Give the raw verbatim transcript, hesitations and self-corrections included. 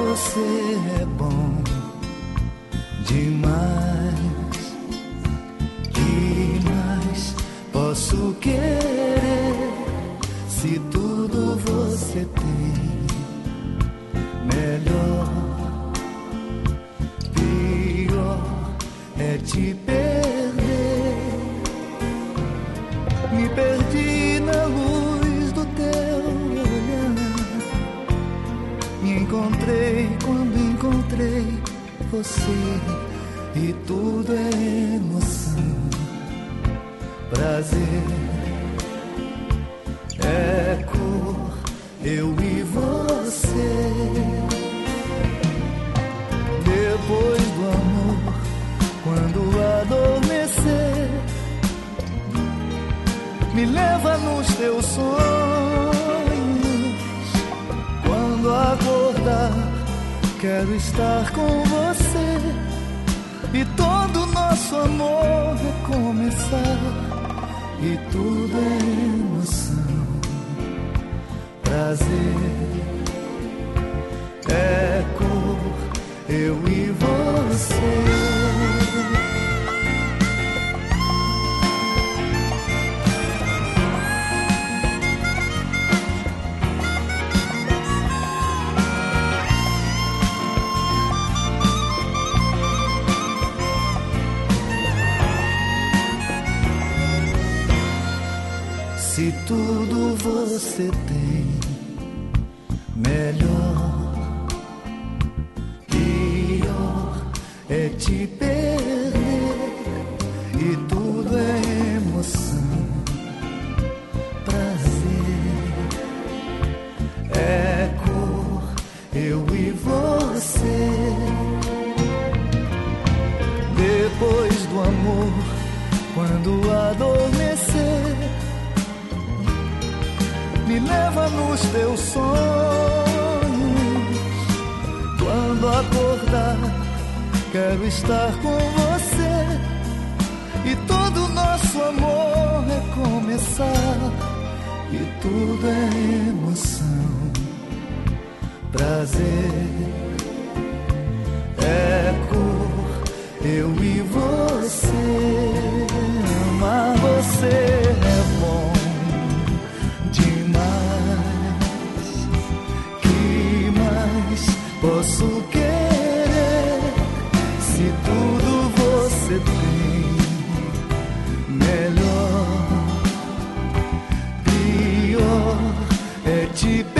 você é bom demais. Que mais posso querer se tudo você tem? Melhor, pior é te perder. Me perdi na luz do teu olhar. Me encontrei quando encontrei você. E tudo é emoção, prazer, é cor, eu e você. Depois do amor, quando adormecer, me leva nos teus sonhos. Quando acordar, quero estar com você. E todo nosso amor recomeçar. E tudo é emoção, prazer, é cor, eu e você. Se tudo você tem, melhor, pior é te perder. E tudo é emoção, prazer, é cor, eu e você. Depois do amor, quando adormecer, me leva nos teus sonhos. Quando acordar, quero estar com você. E todo nosso amor recomeçar. E tudo é emoção, prazer, é cor, eu e você. Amar você é bom demais. Que mais posso querer se tudo você tem? Melhor, pior é te perder.